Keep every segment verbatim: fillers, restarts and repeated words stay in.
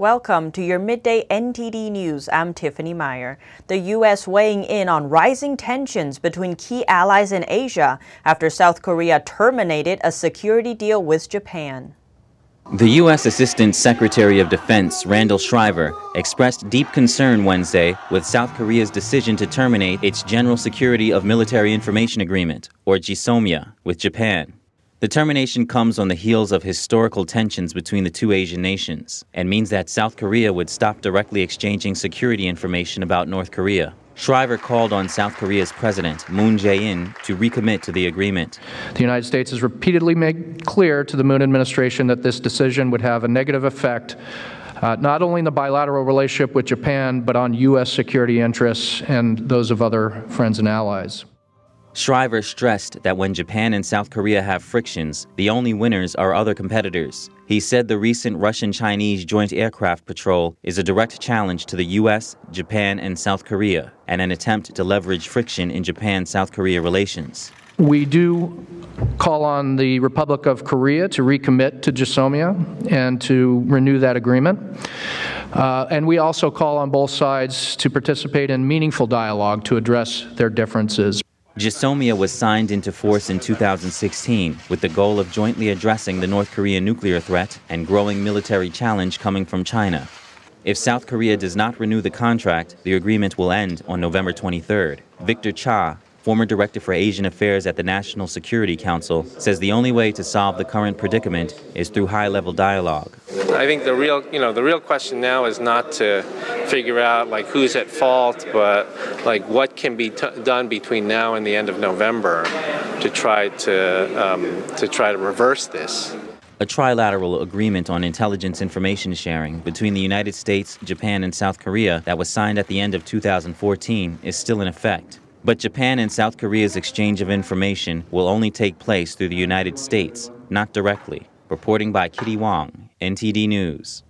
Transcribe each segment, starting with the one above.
Welcome to your midday N T D News. I'm Tiffany Meyer. The U S weighing in on rising tensions between key allies in Asia after South Korea terminated a security deal with Japan. The U S Assistant Secretary of Defense, Randall Shriver, expressed deep concern Wednesday with South Korea's decision to terminate its General Security of Military Information Agreement, or GSOMIA, with Japan. The termination comes on the heels of historical tensions between the two Asian nations and means that South Korea would stop directly exchanging security information about North Korea. Shriver called on South Korea's President, Moon Jae-in, to recommit to the agreement. The United States has repeatedly made clear to the Moon administration that this decision would have a negative effect uh, not only in the bilateral relationship with Japan, but on U S security interests and those of other friends and allies. Shriver stressed that when Japan and South Korea have frictions, the only winners are other competitors. He said the recent Russian-Chinese joint aircraft patrol is a direct challenge to the U S, Japan, and South Korea, and an attempt to leverage friction in Japan-South Korea relations. We do call on the Republic of Korea to recommit to GSOMIA and to renew that agreement. Uh, and we also call on both sides to participate in meaningful dialogue to address their differences. GSOMIA was signed into force in two thousand sixteen with the goal of jointly addressing the North Korean nuclear threat and growing military challenge coming from China. If South Korea does not renew the contract, the agreement will end on November twenty-third. Victor Cha, former director for Asian Affairs at the National Security Council, says the only way to solve the current predicament is through high-level dialogue. I think the real, you know, the real question now is not to figure out like who's at fault, but like what can be t- done between now and the end of November to try to um, to try to reverse this. A trilateral agreement on intelligence information sharing between the United States, Japan, and South Korea that was signed at the end of two thousand fourteen is still in effect. But Japan and South Korea's exchange of information will only take place through the United States, not directly. Reporting by Kitty Wong, N T D News.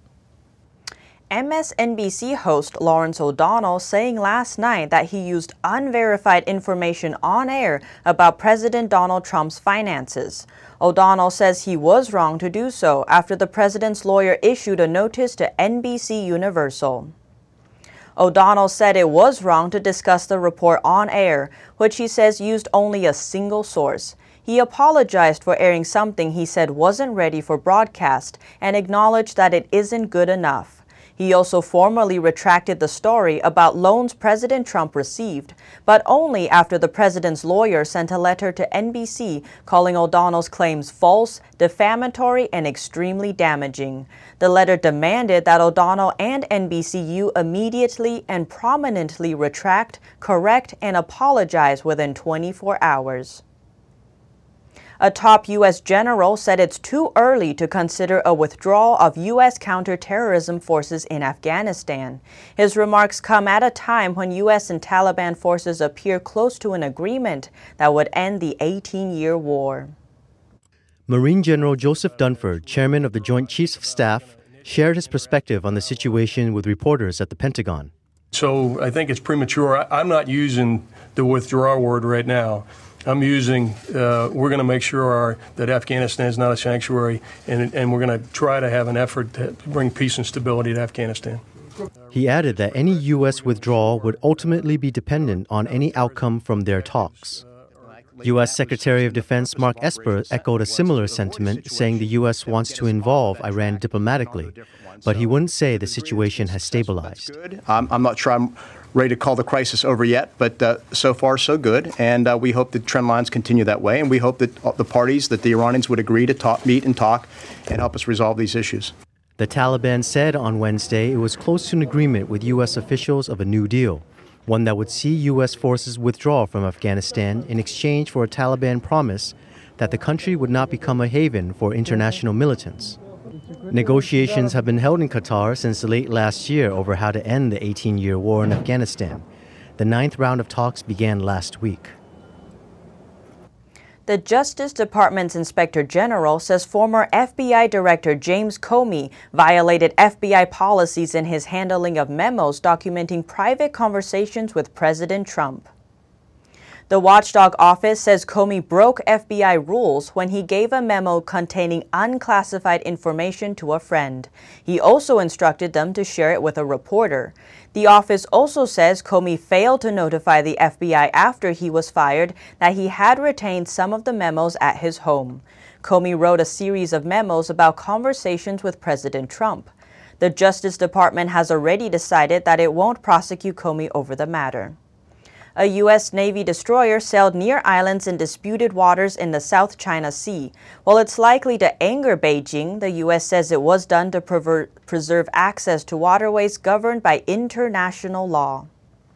M S N B C host Lawrence O'Donnell saying last night that he used unverified information on air about President Donald Trump's finances. O'Donnell says he was wrong to do so after the president's lawyer issued a notice to N B C Universal. O'Donnell said it was wrong to discuss the report on air, which he says used only a single source. He apologized for airing something he said wasn't ready for broadcast and acknowledged that it isn't good enough. He also formally retracted the story about loans President Trump received, but only after the president's lawyer sent a letter to N B C calling O'Donnell's claims false, defamatory, and extremely damaging. The letter demanded that O'Donnell and N B C U immediately and prominently retract, correct, and apologize within twenty-four hours. A top U S general said it's too early to consider a withdrawal of U S counterterrorism forces in Afghanistan. His remarks come at a time when U S and Taliban forces appear close to an agreement that would end the eighteen-year war. Marine General Joseph Dunford, chairman of the Joint Chiefs of Staff, shared his perspective on the situation with reporters at the Pentagon. So I think it's premature. I'm not using the withdrawal word right now. I'm using, uh, we're going to make sure our, that Afghanistan is not a sanctuary, and, and we're going to try to have an effort to bring peace and stability to Afghanistan. He added that any U S withdrawal would ultimately be dependent on any outcome from their talks. U S Secretary of Defense Mark Esper echoed a similar sentiment, saying the U S wants to involve Iran diplomatically, but he wouldn't say the situation has stabilized. Um, I'm not sure I'm ready to call the crisis over yet, but uh, so far so good, and uh, we hope the trend lines continue that way, and we hope that the parties, that the Iranians would agree to talk, meet and talk and help us resolve these issues. The Taliban said on Wednesday it was close to an agreement with U S officials of a new deal, one that would see U S forces withdraw from Afghanistan in exchange for a Taliban promise that the country would not become a haven for international militants. Negotiations have been held in Qatar since late last year over how to end the eighteen-year war in Afghanistan. The ninth round of talks began last week. The Justice Department's Inspector General says former F B I Director James Comey violated F B I policies in his handling of memos documenting private conversations with President Trump. The watchdog office says Comey broke F B I rules when he gave a memo containing unclassified information to a friend. He also instructed them to share it with a reporter. The office also says Comey failed to notify the F B I after he was fired that he had retained some of the memos at his home. Comey wrote a series of memos about conversations with President Trump. The Justice Department has already decided that it won't prosecute Comey over the matter. A U S Navy destroyer sailed near islands in disputed waters in the South China Sea. While it's likely to anger Beijing, the U S says it was done to prever- preserve access to waterways governed by international law.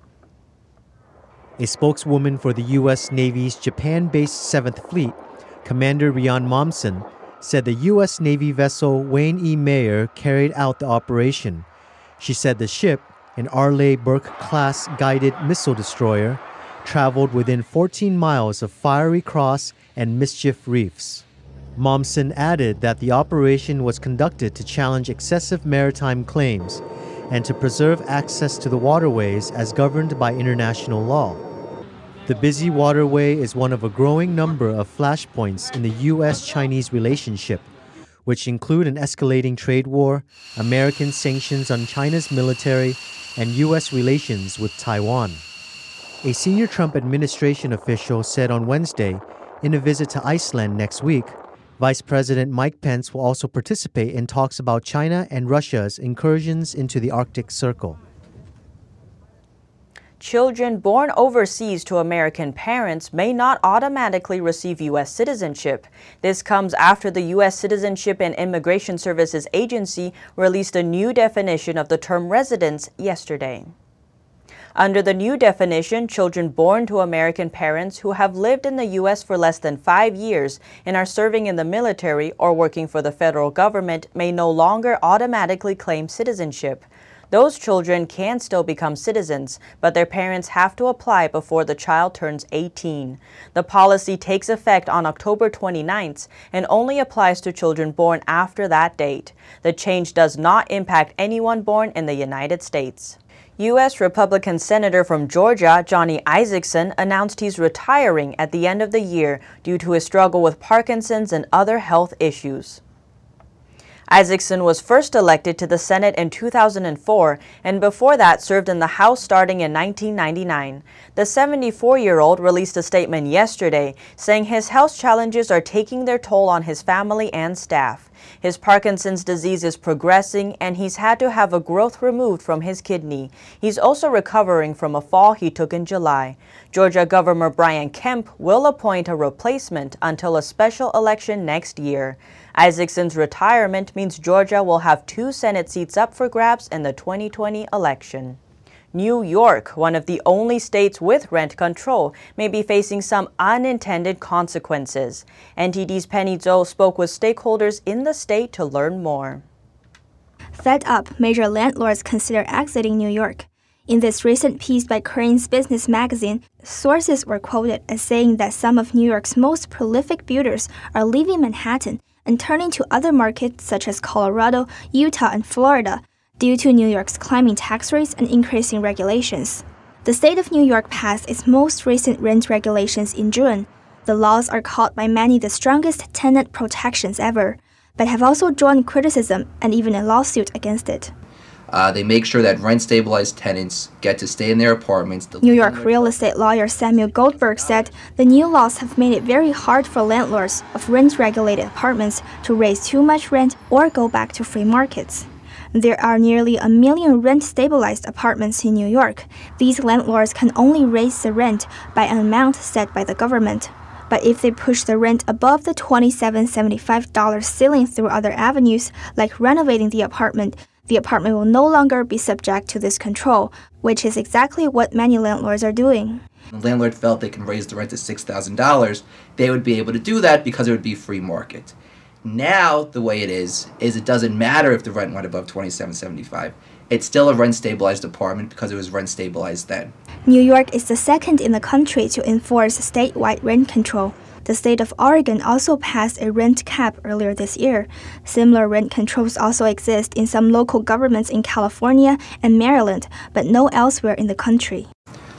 A spokeswoman for the U S Navy's Japan-based seventh Fleet, Commander Rhian Momsen, said the U S Navy vessel Wayne E. Mayer carried out the operation. She said the ship, an Arleigh Burke-class guided missile destroyer, traveled within fourteen miles of Fiery Cross and Mischief Reefs. Momsen added that the operation was conducted to challenge excessive maritime claims and to preserve access to the waterways as governed by international law. The busy waterway is one of a growing number of flashpoints in the U S Chinese relationship, which include an escalating trade war, American sanctions on China's military, and U S relations with Taiwan. A senior Trump administration official said on Wednesday, in a visit to Iceland next week, Vice President Mike Pence will also participate in talks about China and Russia's incursions into the Arctic Circle. Children born overseas to American parents may not automatically receive U S citizenship. This comes after the U S Citizenship and Immigration Services Agency released a new definition of the term residence yesterday. Under the new definition, children born to American parents who have lived in the U S for less than five years and are serving in the military or working for the federal government may no longer automatically claim citizenship. Those children can still become citizens, but their parents have to apply before the child turns eighteen. The policy takes effect on October twenty-ninth and only applies to children born after that date. The change does not impact anyone born in the United States. U S Republican Senator from Georgia, Johnny Isakson, announced he's retiring at the end of the year due to his struggle with Parkinson's and other health issues. Isakson was first elected to the Senate in two thousand four and before that served in the House starting in nineteen ninety-nine. The seventy-four-year-old released a statement yesterday saying his health challenges are taking their toll on his family and staff. His Parkinson's disease is progressing and he's had to have a growth removed from his kidney. He's also recovering from a fall he took in July. Georgia Governor Brian Kemp will appoint a replacement until a special election next year. Isakson's retirement means Georgia will have two Senate seats up for grabs in the twenty twenty election. New York, one of the only states with rent control, may be facing some unintended consequences. N T D's Penny Zhou spoke with stakeholders in the state to learn more. Fed up, major landlords consider exiting New York. In this recent piece by Crain's Business magazine, sources were quoted as saying that some of New York's most prolific builders are leaving Manhattan and turning to other markets such as Colorado, Utah, and Florida due to New York's climbing tax rates and increasing regulations. The state of New York passed its most recent rent regulations in June. The laws are called by many the strongest tenant protections ever, but have also drawn criticism and even a lawsuit against it. Uh, they make sure that rent-stabilized tenants get to stay in their apartments. New York real estate lawyer Samuel Goldberg said the new laws have made it very hard for landlords of rent-regulated apartments to raise too much rent or go back to free markets. There are nearly a million rent-stabilized apartments in New York. These landlords can only raise the rent by an amount set by the government. But if they push the rent above the twenty-seven seventy-five dollars ceiling through other avenues, like renovating the apartment, the apartment will no longer be subject to this control, which is exactly what many landlords are doing. The landlord felt they can raise the rent to six thousand dollars. They would be able to do that because it would be free market. Now, the way it is, is it doesn't matter if the rent went above twenty-seven seventy-five. It's still a rent-stabilized apartment because it was rent-stabilized then. New York is the second in the country to enforce statewide rent control. The state of Oregon also passed a rent cap earlier this year. Similar rent controls also exist in some local governments in California and Maryland, but no elsewhere in the country.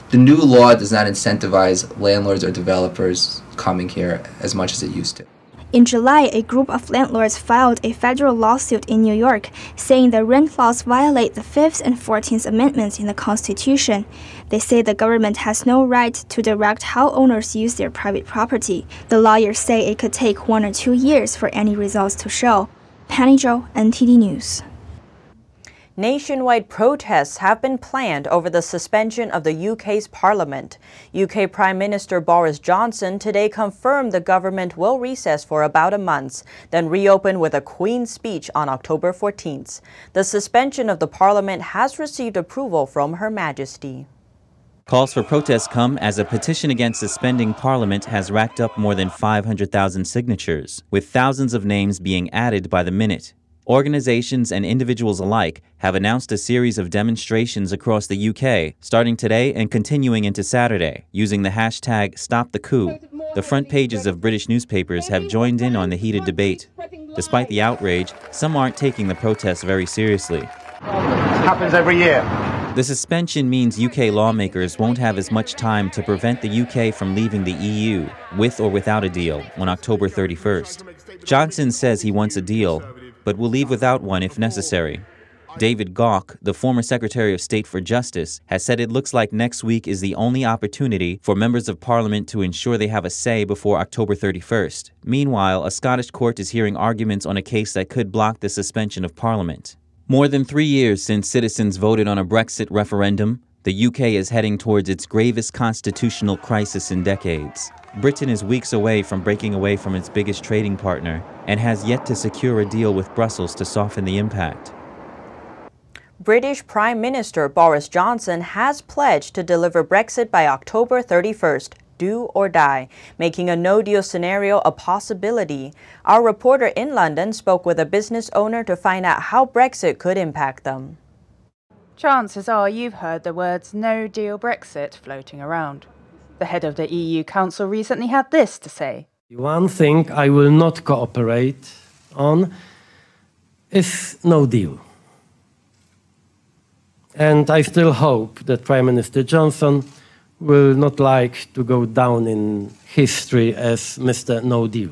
the new law does not incentivize landlords or developers coming here as much as it used to. In July, a group of landlords filed a federal lawsuit in New York saying the rent laws violate the Fifth and Fourteenth Amendments in the Constitution. They say the government has no right to direct how owners use their private property. The lawyers say it could take one or two years for any results to show. Penny Zhou, N T D News. Nationwide protests have been planned over the suspension of the U K's parliament. U K Prime Minister Boris Johnson today confirmed the government will recess for about a month, then reopen with a Queen's speech on October fourteenth. The suspension of the parliament has received approval from Her Majesty. Calls for protests come as a petition against suspending Parliament has racked up more than five hundred thousand signatures, with thousands of names being added by the minute. Organizations and individuals alike have announced a series of demonstrations across the U K, starting today and continuing into Saturday, using the hashtag StopTheCoup's. The front pages of British newspapers have joined in on the heated debate. Despite the outrage, some aren't taking the protests very seriously. It happens every year. The suspension means U K lawmakers won't have as much time to prevent the U K from leaving the E U, with or without a deal, on October thirty-first. Johnson says he wants a deal, but will leave without one if necessary. David Gauke, the former Secretary of State for Justice, has said it looks like next week is the only opportunity for members of Parliament to ensure they have a say before October thirty-first. Meanwhile, a Scottish court is hearing arguments on a case that could block the suspension of Parliament. More than three years since citizens voted on a Brexit referendum, the U K is heading towards its gravest constitutional crisis in decades. Britain is weeks away from breaking away from its biggest trading partner and has yet to secure a deal with Brussels to soften the impact. British Prime Minister Boris Johnson has pledged to deliver Brexit by October thirty-first, do or die, making a no-deal scenario a possibility. Our reporter in London spoke with a business owner to find out how Brexit could impact them. Chances are you've heard the words no-deal Brexit floating around. The head of the E U Council recently had this to say. One thing I will not cooperate on is no deal. And I still hope that Prime Minister Johnson will not like to go down in history as Mister No Deal.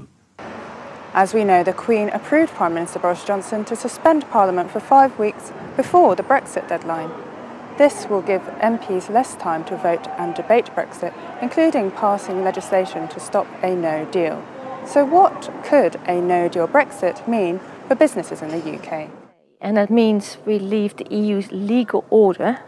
As we know, the Queen approved Prime Minister Boris Johnson to suspend Parliament for five weeks before the Brexit deadline. This will give M Ps less time to vote and debate Brexit, including passing legislation to stop a no-deal. So what could a no-deal Brexit mean for businesses in the U K? And that means we leave the E U's legal order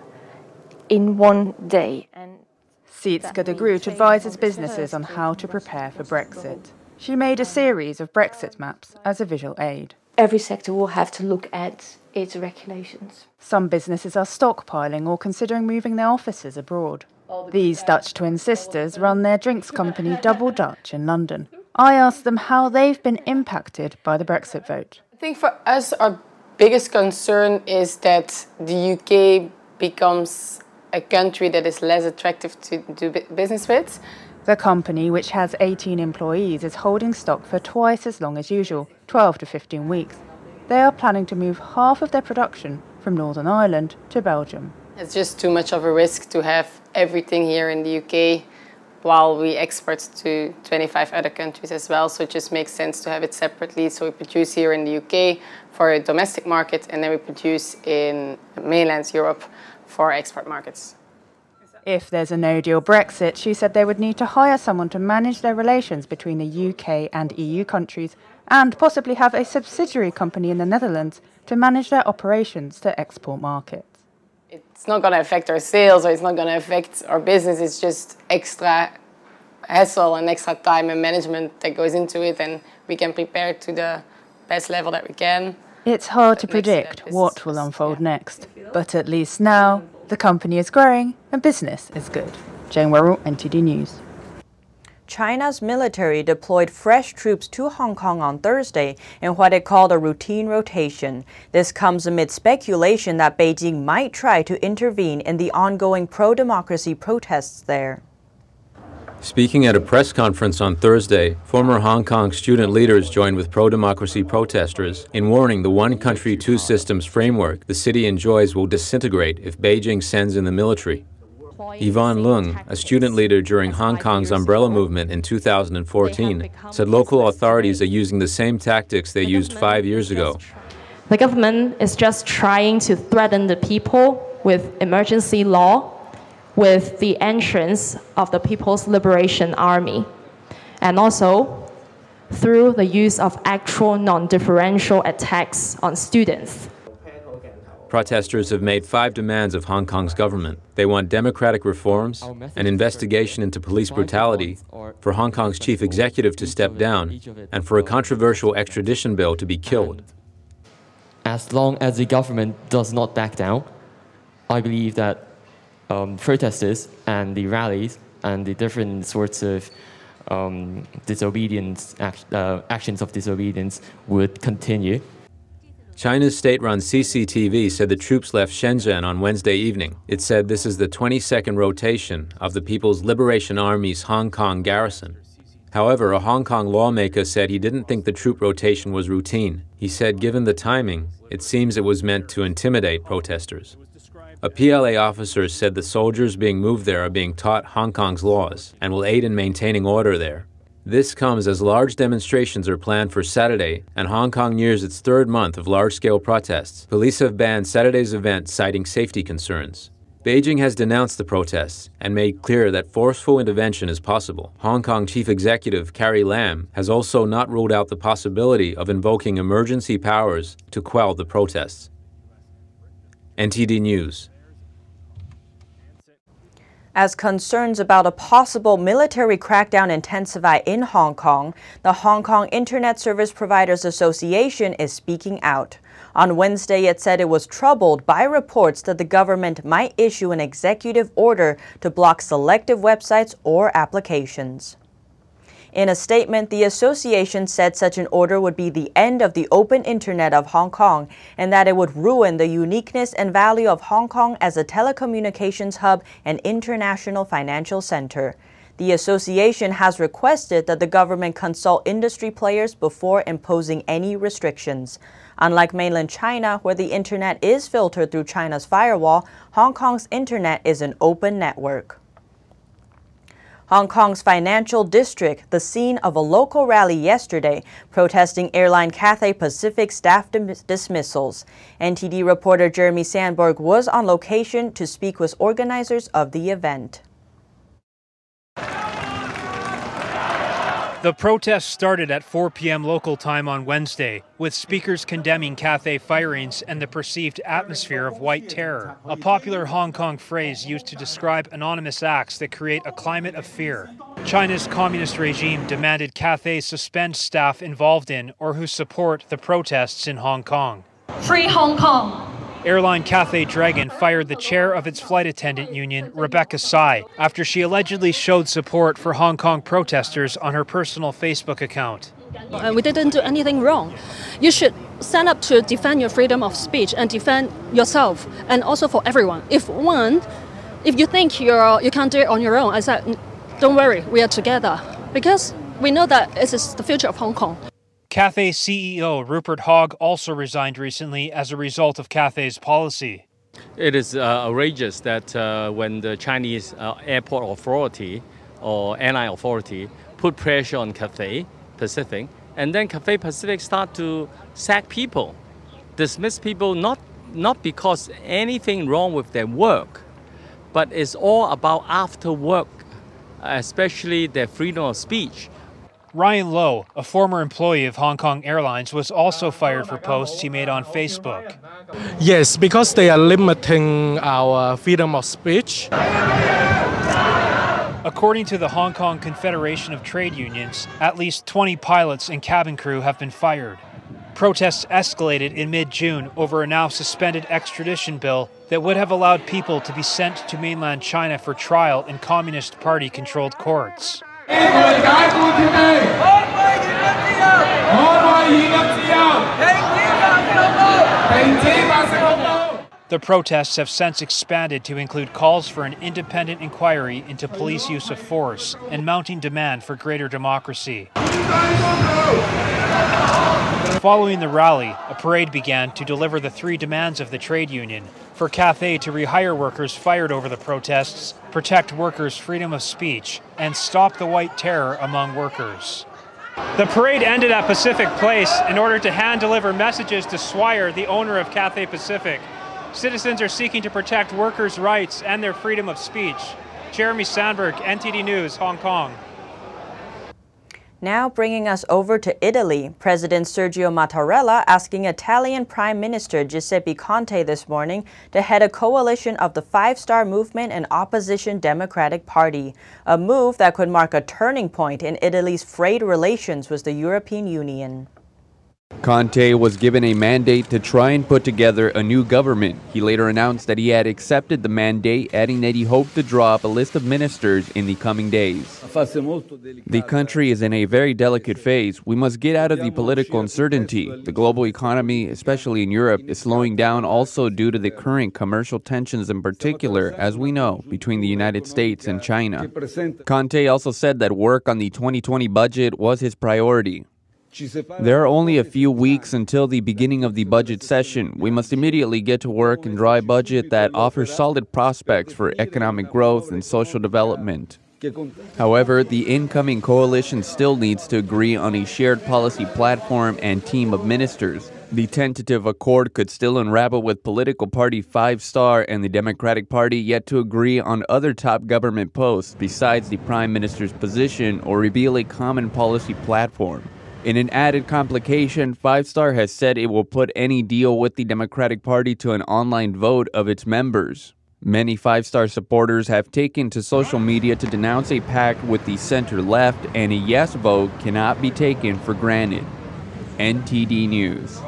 in one day. And Sietske de Groot advises businesses on how to prepare for Brexit. She made a series of Brexit maps as a visual aid. Every sector will have to look at its regulations. Some businesses are stockpiling or considering moving their offices abroad. These Dutch twin sisters run their drinks company Double Dutch in London. I asked them how they've been impacted by the Brexit vote. I think for us, our biggest concern is that the U K becomes a country that is less attractive to do business with. The company, which has eighteen employees, is holding stock for twice as long as usual, twelve to fifteen weeks. They are planning to move half of their production from Northern Ireland to Belgium. It's just too much of a risk to have everything here in the U K while we export to twenty-five other countries as well. So it just makes sense to have it separately. So we produce here in the U K for a domestic market, and then we produce in mainland Europe for export markets. If there's a no-deal Brexit, she said they would need to hire someone to manage their relations between the U K and E U countries and possibly have a subsidiary company in the Netherlands to manage their operations to export markets. It's not going to affect our sales or it's not going to affect our business. It's just extra hassle and extra time and management that goes into it, and we can prepare to the best level that we can. It's hard to predict what will unfold next, but at least now the company is growing and business is good. Jane Worrell, N T D News. China's military deployed fresh troops to Hong Kong on Thursday in what it called a routine rotation. This comes amid speculation that Beijing might try to intervene in the ongoing pro-democracy protests there. Speaking at a press conference on Thursday, former Hong Kong student leaders joined with pro-democracy protesters in warning the one country, two systems framework the city enjoys will disintegrate if Beijing sends in the military. Yvonne Leung, a student leader during Hong Kong's umbrella movement in two thousand fourteen, said local authorities are using the same tactics they used five years ago. The government is just trying to threaten the people with emergency law, with the entrance of the People's Liberation Army, and also through the use of actual non-differential attacks on students. Protesters have made five demands of Hong Kong's government. They want democratic reforms, an investigation into police brutality, for Hong Kong's chief executive to step down, and for a controversial extradition bill to be killed. As long as the government does not back down, I believe that um, protesters and the rallies and the different sorts of um, disobedience, act, uh, actions of disobedience would continue. China's state-run C C T V said the troops left Shenzhen on Wednesday evening. It said this is the twenty-second rotation of the People's Liberation Army's Hong Kong garrison. However, a Hong Kong lawmaker said he didn't think the troop rotation was routine. He said given the timing, it seems it was meant to intimidate protesters. A P L A officer said the soldiers being moved there are being taught Hong Kong's laws and will aid in maintaining order there. This comes as large demonstrations are planned for Saturday, and Hong Kong nears its third month of large-scale protests. Police have banned Saturday's event, citing safety concerns. Beijing has denounced the protests and made clear that forceful intervention is possible. Hong Kong Chief Executive Carrie Lam has also not ruled out the possibility of invoking emergency powers to quell the protests. N T D News. As concerns about a possible military crackdown intensify in Hong Kong, the Hong Kong Internet Service Providers Association is speaking out. On Wednesday, it said it was troubled by reports that the government might issue an executive order to block selective websites or applications. In a statement, the association said such an order would be the end of the open internet of Hong Kong and that it would ruin the uniqueness and value of Hong Kong as a telecommunications hub and international financial center. The association has requested that the government consult industry players before imposing any restrictions. Unlike mainland China, where the internet is filtered through China's firewall, Hong Kong's internet is an open network. Hong Kong's financial district, the scene of a local rally yesterday, protesting airline Cathay Pacific staff dis- dismissals. N T D reporter Jeremy Sandberg was on location to speak with organizers of the event. The protest started at four p m local time on Wednesday, with speakers condemning Cathay firings and the perceived atmosphere of white terror, a popular Hong Kong phrase used to describe anonymous acts that create a climate of fear. China's communist regime demanded Cathay suspend staff involved in or who support the protests in Hong Kong. Free Hong Kong! Airline Cathay Dragon fired the chair of its flight attendant union, Rebecca Tsai, after she allegedly showed support for Hong Kong protesters on her personal Facebook account. Uh, we didn't do anything wrong. You should stand up to defend your freedom of speech and defend yourself, and also for everyone. If one, if you think you're you can't do it on your own, I said, don't worry, we are together, because we know that it is the future of Hong Kong. Cathay C E O Rupert Hogg also resigned recently as a result of Cathay's policy. It is uh, outrageous that uh, when the Chinese uh, airport authority or airline authority put pressure on Cathay Pacific, and then Cathay Pacific start to sack people, dismiss people, not, not because anything wrong with their work, but it's all about after work, especially their freedom of speech. Ryan Lowe, a former employee of Hong Kong Airlines, was also fired for posts he made on Facebook. Yes, because they are limiting our freedom of speech. According to the Hong Kong Confederation of Trade Unions, at least twenty pilots and cabin crew have been fired. Protests escalated in mid-June over a now suspended extradition bill that would have allowed people to be sent to mainland China for trial in Communist Party-controlled courts. The protests have since expanded to include calls for an independent inquiry into police use of force and mounting demand for greater democracy. Following the rally, a parade began to deliver the three demands of the trade union: for Cathay to rehire workers fired over the protests, protect workers' freedom of speech, and stop the white terror among workers. The parade ended at Pacific Place in order to hand-deliver messages to Swire, the owner of Cathay Pacific. Citizens are seeking to protect workers' rights and their freedom of speech. Jeremy Sandberg, N T D News, Hong Kong. Now bringing us over to Italy, President Sergio Mattarella asking Italian Prime Minister Giuseppe Conte this morning to head a coalition of the Five Star Movement and opposition Democratic Party, a move that could mark a turning point in Italy's frayed relations with the European Union. Conte was given a mandate to try and put together a new government. He later announced that he had accepted the mandate, adding that he hoped to draw up a list of ministers in the coming days. The country is in a very delicate phase. We must get out of the political uncertainty. The global economy, especially in Europe, is slowing down also due to the current commercial tensions, in particular, as we know, between the United States and China. Conte also said that work on the twenty twenty budget was his priority. There are only a few weeks until the beginning of the budget session. We must immediately get to work and draw a budget that offers solid prospects for economic growth and social development. However, the incoming coalition still needs to agree on a shared policy platform and team of ministers. The tentative accord could still unravel with political party Five Star and the Democratic Party yet to agree on other top government posts besides the Prime Minister's position or reveal a common policy platform. In an added complication, Five Star has said it will put any deal with the Democratic Party to an online vote of its members. Many Five Star supporters have taken to social media to denounce a pact with the center-left, and a yes vote cannot be taken for granted. N T D News.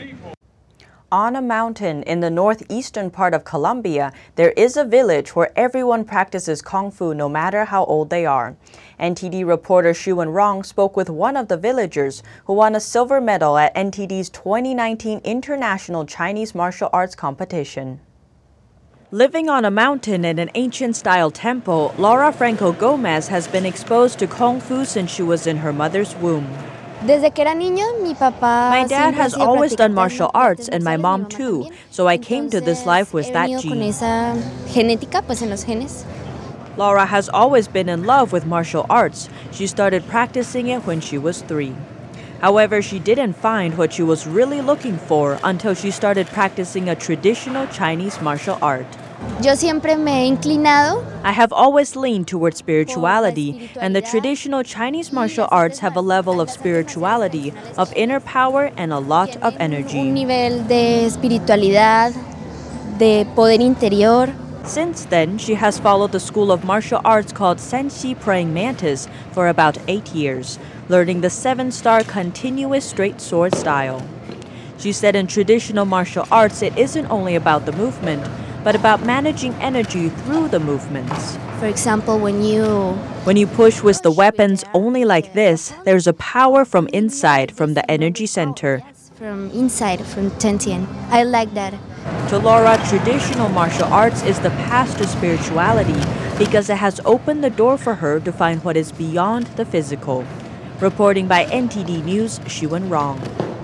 On a mountain in the northeastern part of Colombia, there is a village where everyone practices Kung Fu no matter how old they are. N T D reporter Xu Wenrong spoke with one of the villagers who won a silver medal at N T D's twenty nineteen International Chinese Martial Arts Competition. Living on a mountain in an ancient-style temple, Laura Franco Gomez has been exposed to Kung Fu since she was in her mother's womb. Desde que era niña, mi papá My dad has always done martial arts, and my mom too, so I came to this life with that gene. Genética, pues en los genes. Laura has always been in love with martial arts. She started practicing it when she was three. However, she didn't find what she was really looking for until she started practicing a traditional Chinese martial art. Yo siempre me he inclinado. I have always leaned towards spirituality, and the traditional Chinese martial arts have a level of spirituality, of inner power, and a lot of energy. Un nivel de espiritualidad, de poder interior. Since then, she has followed the school of martial arts called Senshi Praying Mantis for about eight years, learning the seven-star continuous straight sword style. She said in traditional martial arts, it isn't only about the movement, but about managing energy through the movements. For example, when you... When you push with the weapons only like this, there's a power from inside, from the energy center. From inside, from Tentian. I like that. To Laura, traditional martial arts is the path to spirituality because it has opened the door for her to find what is beyond the physical. Reporting by N T D News, Xu Wenrong.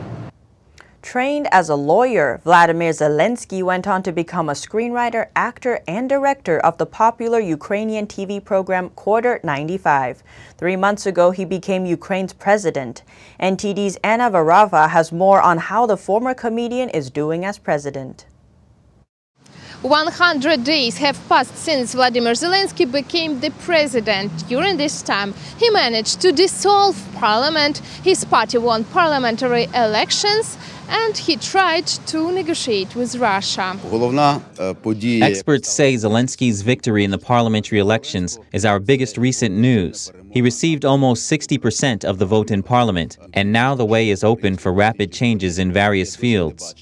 Trained as a lawyer, Vladimir Zelensky went on to become a screenwriter, actor, and director of the popular Ukrainian T V program Quarter ninety-five. Three months ago, he became Ukraine's president. N T D's Anna Varava has more on how the former comedian is doing as president. one hundred days have passed since Vladimir Zelensky became the president. During this time, he managed to dissolve parliament, his party won parliamentary elections, and he tried to negotiate with Russia. Experts say Zelensky's victory in the parliamentary elections is our biggest recent news. He received almost sixty percent of the vote in parliament, and now the way is open for rapid changes in various fields.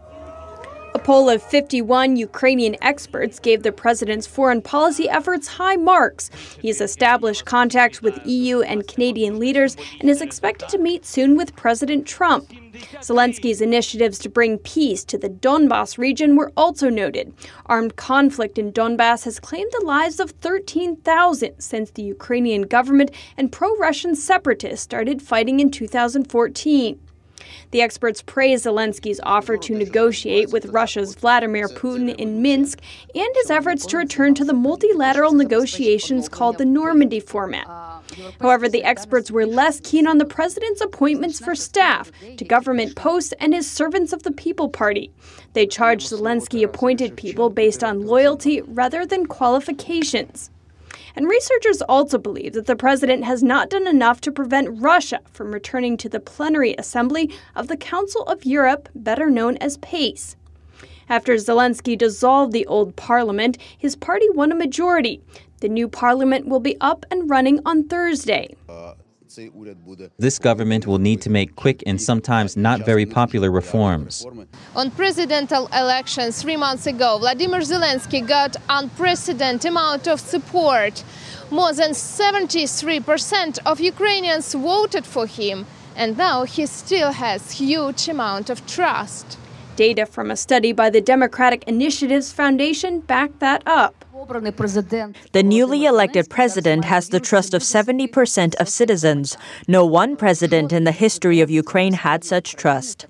A poll of fifty-one Ukrainian experts gave the president's foreign policy efforts high marks. He has established contact with E U and Canadian leaders and is expected to meet soon with President Trump. Zelensky's initiatives to bring peace to the Donbas region were also noted. Armed conflict in Donbas has claimed the lives of thirteen thousand since the Ukrainian government and pro-Russian separatists started fighting in two thousand fourteen. The experts praise Zelensky's offer to negotiate with Russia's Vladimir Putin in Minsk and his efforts to return to the multilateral negotiations called the Normandy format. However, the experts were less keen on the president's appointments for staff to government posts and his Servants of the People party. They charged Zelensky appointed people based on loyalty rather than qualifications. And researchers also believe that the president has not done enough to prevent Russia from returning to the plenary assembly of the Council of Europe, better known as PACE. After Zelensky dissolved the old parliament, his party won a majority. The new parliament will be up and running on Thursday. This government will need to make quick and sometimes not very popular reforms. On presidential elections three months ago, Vladimir Zelensky got unprecedented amount of support. More than seventy-three percent of Ukrainians voted for him, and now he still has huge amount of trust. Data from a study by the Democratic Initiatives Foundation back that up. The newly elected president has the trust of seventy percent of citizens. No one president in the history of Ukraine had such trust.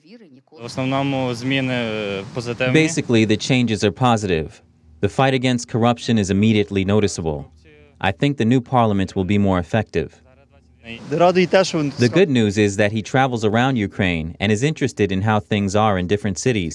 Basically, the changes are positive. The fight against corruption is immediately noticeable. I think the new parliament will be more effective. The good news is that he travels around Ukraine and is interested in how things are in different cities.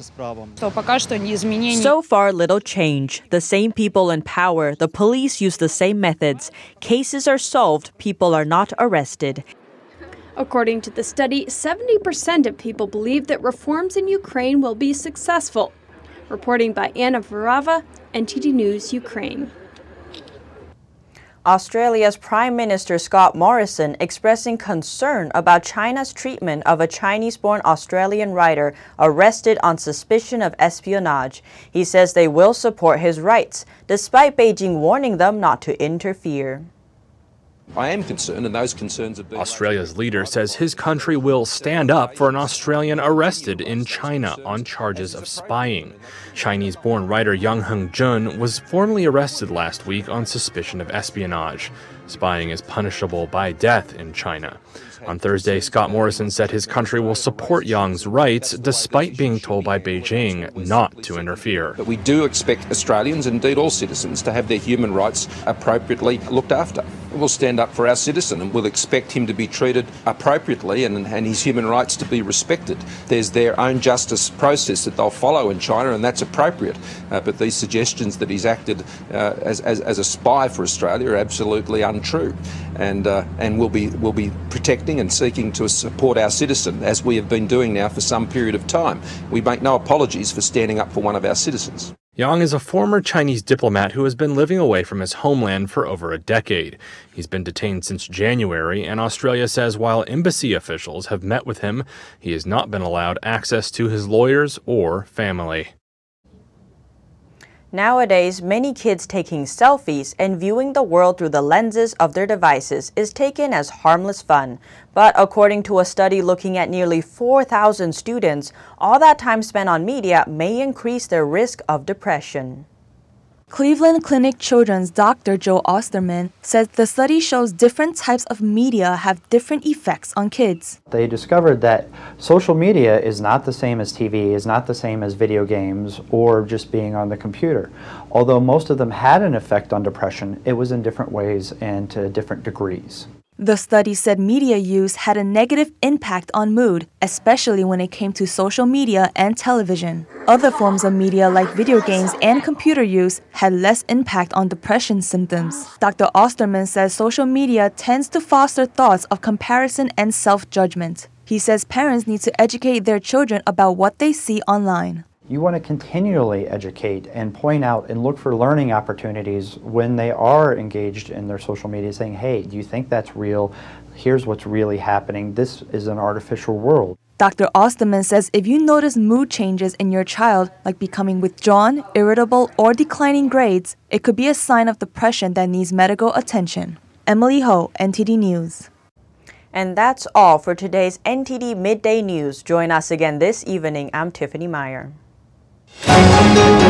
So far, little change. The same people in power, the police use the same methods. Cases are solved, people are not arrested. According to the study, seventy percent of people believe that reforms in Ukraine will be successful. Reporting by Anna Varava, N T D News, Ukraine. Australia's Prime Minister Scott Morrison expressing concern about China's treatment of a Chinese-born Australian writer arrested on suspicion of espionage. He says they will support his rights, despite Beijing warning them not to interfere. I am concerned, and those concerns have been... Australia's leader says his country will stand up for an Australian arrested in China on charges of spying. Chinese-born writer Yang Heng-jun was formally arrested last week on suspicion of espionage. Spying is punishable by death in China. On Thursday, Scott Morrison said his country will support Yang's rights despite being told by Beijing not to interfere. But we do expect Australians, indeed all citizens, to have their human rights appropriately looked after. We'll stand up for our citizen and we'll expect him to be treated appropriately and, and his human rights to be respected. There's their own justice process that they'll follow in China, and that's appropriate. Uh, but these suggestions that he's acted uh, as, as, as a spy for Australia are absolutely untrue. And, uh, and we'll be, we'll be protecting and seeking to support our citizen, as we have been doing now for some period of time. We make no apologies for standing up for one of our citizens. Yang is a former Chinese diplomat who has been living away from his homeland for over a decade. He's been detained since January, and Australia says while embassy officials have met with him, he has not been allowed access to his lawyers or family. Nowadays, many kids taking selfies and viewing the world through the lenses of their devices is taken as harmless fun. But according to a study looking at nearly four thousand students, all that time spent on media may increase their risk of depression. Cleveland Clinic Children's Doctor Joe Osterman says the study shows different types of media have different effects on kids. They discovered that social media is not the same as T V, is not the same as video games or just being on the computer. Although most of them had an effect on depression, it was in different ways and to different degrees. The study said media use had a negative impact on mood, especially when it came to social media and television. Other forms of media like video games and computer use had less impact on depression symptoms. Doctor Osterman says social media tends to foster thoughts of comparison and self-judgment. He says parents need to educate their children about what they see online. You want to continually educate and point out and look for learning opportunities when they are engaged in their social media, saying, hey, do you think that's real? Here's what's really happening. This is an artificial world. Doctor Osterman says if you notice mood changes in your child, like becoming withdrawn, irritable, or declining grades, it could be a sign of depression that needs medical attention. Emily Ho, N T D News. And that's all for today's N T D Midday News. Join us again this evening. I'm Tiffany Meyer.